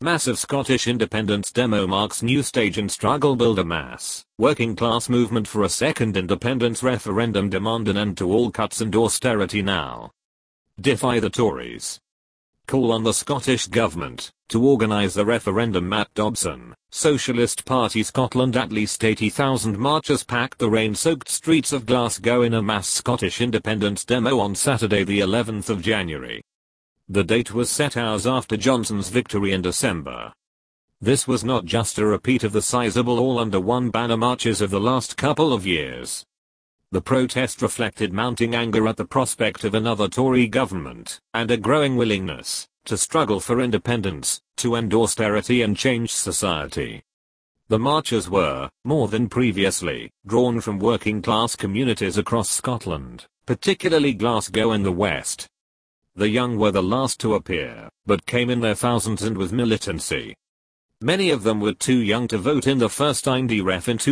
Massive Scottish independence demo marks new stage in struggle. Build a mass, working class movement for a second independence referendum. Demand an end to all cuts and austerity now. Defy the Tories. Call on the Scottish Government to organise a referendum. Matt Dobson, Socialist Party Scotland. At least 80,000 marchers packed the rain-soaked streets of Glasgow in a mass Scottish independence demo on Saturday the 11th of January. The date was set hours after Johnson's victory in December. This was not just a repeat of the sizable all-under-one-banner marches of the last couple of years. The protest reflected mounting anger at the prospect of another Tory government, and a growing willingness to struggle for independence, to end austerity and change society. The marchers were, more than previously, drawn from working-class communities across Scotland, particularly Glasgow and the West. The young were the last to appear, but came in their thousands and with militancy. Many of them were too young to vote in the first IndRef in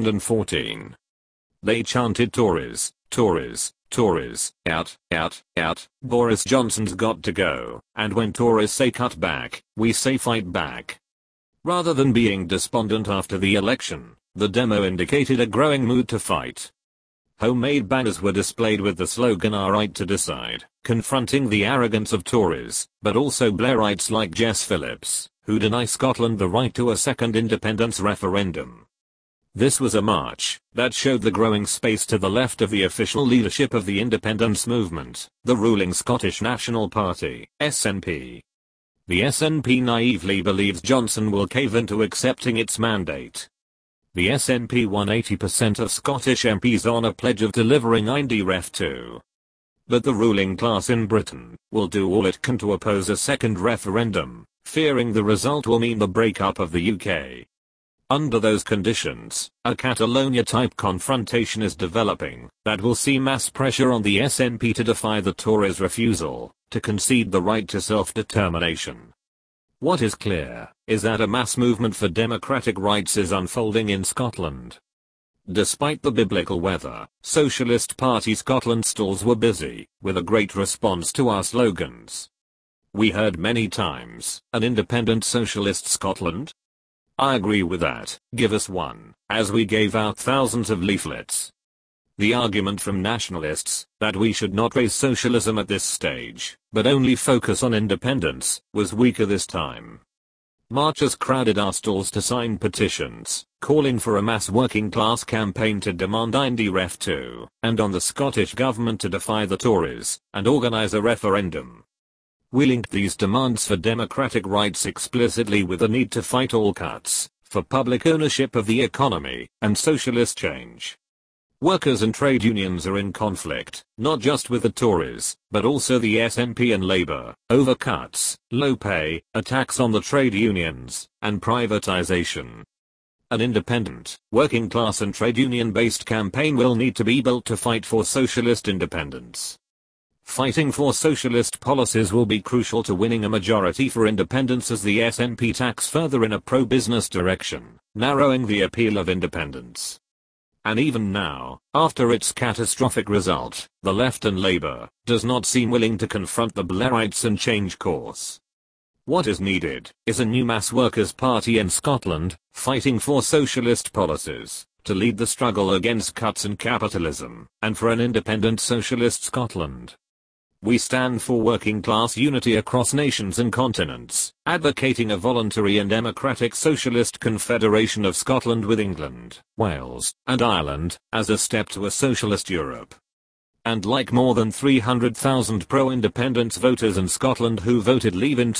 2014. They chanted Tories, Tories, Tories, out, out, out, Boris Johnson's got to go, and when Tories say cut back, we say fight back. Rather than being despondent after the election, the demo indicated a growing mood to fight. Homemade banners were displayed with the slogan "Our right to decide," confronting the arrogance of Tories, but also Blairites like Jess Phillips, who deny Scotland the right to a second independence referendum. This was a march that showed the growing space to the left of the official leadership of the independence movement, the ruling Scottish National Party, SNP. The SNP naively believes Johnson will cave into accepting its mandate. The SNP won 80% of Scottish MPs on a pledge of delivering IndRef 2. But the ruling class in Britain will do all it can to oppose a second referendum, fearing the result will mean the breakup of the UK. Under those conditions, a Catalonia-type confrontation is developing that will see mass pressure on the SNP to defy the Tories' refusal to concede the right to self-determination. What is clear is that a mass movement for democratic rights is unfolding in Scotland. Despite the biblical weather, Socialist Party Scotland stalls were busy with a great response to our slogans. We heard many times, "An independent socialist Scotland?" I agree with that, give us one, as we gave out thousands of leaflets. The argument from nationalists, that we should not raise socialism at this stage, but only focus on independence, was weaker this time. Marchers crowded our stalls to sign petitions, calling for a mass working class campaign to demand IndRef 2, and on the Scottish Government to defy the Tories, and organise a referendum. We linked these demands for democratic rights explicitly with the need to fight all cuts, for public ownership of the economy, and socialist change. Workers and trade unions are in conflict, not just with the Tories, but also the SNP and Labour, over cuts, low pay, attacks on the trade unions, and privatisation. An independent, working class and trade union-based campaign will need to be built to fight for socialist independence. Fighting for socialist policies will be crucial to winning a majority for independence as the SNP tacks further in a pro-business direction, narrowing the appeal of independence. And even now, after its catastrophic result, the left and Labour does not seem willing to confront the Blairites and change course. What is needed is a new mass workers' party in Scotland, fighting for socialist policies, to lead the struggle against cuts and capitalism, and for an independent socialist Scotland. We stand for working class unity across nations and continents, advocating a voluntary and democratic socialist confederation of Scotland with England, Wales, and Ireland, as a step to a socialist Europe. And like more than 300,000 pro-independence voters in Scotland who voted Leave in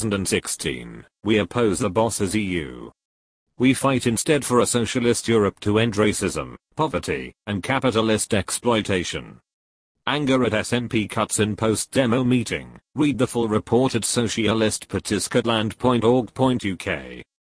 2016, we oppose the Boss's EU. We fight instead for a socialist Europe to end racism, poverty, and capitalist exploitation. Anger at SNP cuts in post-demo meeting. Read the full report at socialistpartiscotland.org.uk.